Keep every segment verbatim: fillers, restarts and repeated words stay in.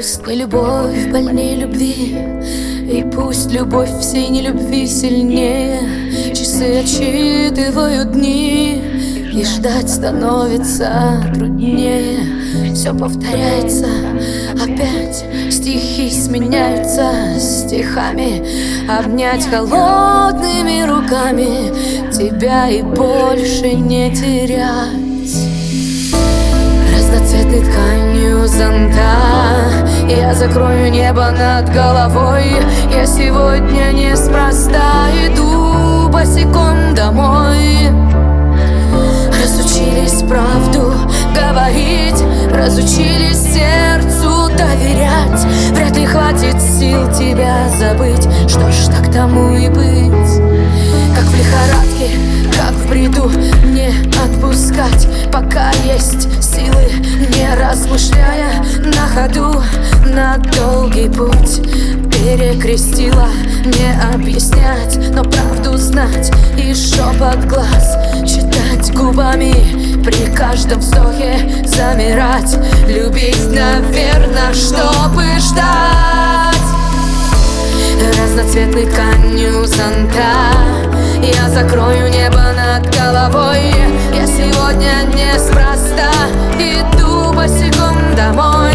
пусть не любовь больнее любви, и пусть любовь всей нелюбви сильнее. Часы отсчитывают дни, и ждать становится труднее. Все повторяется опять, стихи сменяются стихами. Обнять холодными руками тебя и больше не терять. Разноцветной тканью зонта я закрою небо над головой. Я сегодня неспроста иду босиком домой. Разучились правду говорить, разучились сердцу доверять. Вряд ли хватит сил тебя забыть. Что ж, так тому и быть. Как в лихорадке, как в бреду, не отпускать, пока есть силы, не размышляя на ходу. На долгий путь перекрестила, не объяснять, но правду знать и шепот глаз читать губами, при каждом вздохе замирать. Любить, наверное, чтобы ждать. Разноцветной тканью зонта я закрою небо над головой. Я сегодня неспроста иду босиком домой.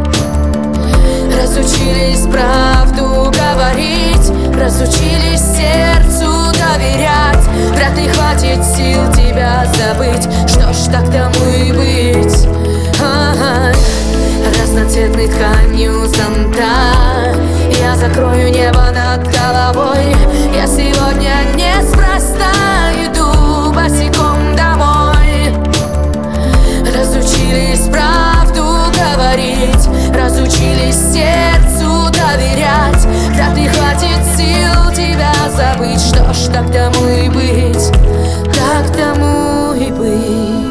Разучились правду говорить, разучились сердцу доверять. Вряд ли хватит сил тебя забыть. Что ж, так тому и быть. А-а-а. Разноцветной тканью зонта я закрою небо над головой. Я сегодня неспроста иду босиком домой. Разучились правду говорить, разучились сердцу доверять. Вряд ли хватит сил тебя забыть. Что ж, так тому и быть, так тому и быть.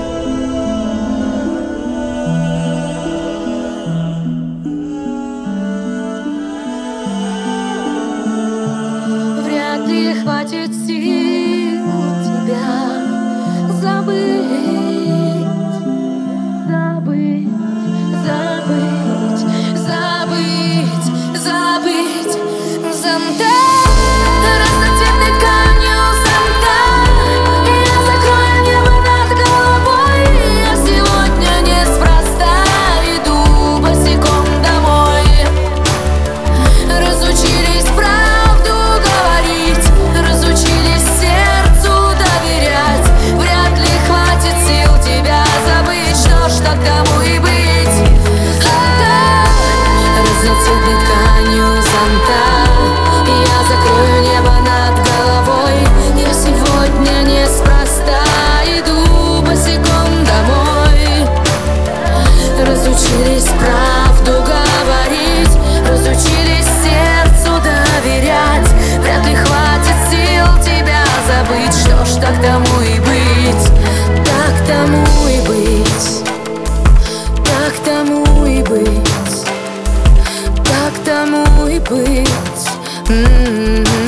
Вряд ли хватит сил тебя забыть, забыть, забыть, забыть, забыть. Зонта. Разноцветной тканью зонта я закрою небо над головой. Я сегодня неспроста иду босиком домой. Разучились правду говорить, разучились сердцу доверять. Вряд ли хватит сил тебя забыть. Что ж, так тому и быть. Разноцветной тканью зонта я закрою небо над головой. Я сегодня неспроста иду босиком домой. Разучились правду говорить, разучились сердцу доверять. Вряд ли хватит сил тебя забыть. Что ж, так тому и быть, так тому и быть, так тому и быть, так тому и быть. Mm-hmm.